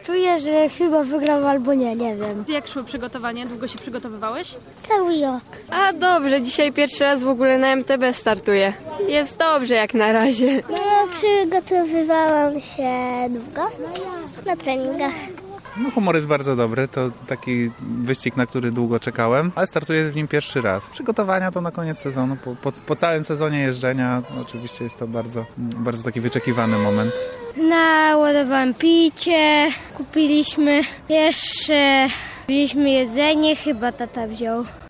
Czuję, że chyba wygram albo nie wiem. Jak szły przygotowania? Długo się przygotowywałeś? Cały rok. A dobrze, dzisiaj pierwszy raz w ogóle na MTB startuję. Jest dobrze jak na razie. No, przygotowywałam się długo na treningach. No, humor jest bardzo dobry, to taki wyścig, na który długo czekałem, ale startuję w nim pierwszy raz. Przygotowania to na koniec sezonu, po całym sezonie jeżdżenia, oczywiście jest to bardzo, bardzo taki wyczekiwany moment. Naładowałam picie, kupiliśmy jeszcze, wzięliśmy jedzenie, chyba tata wziął.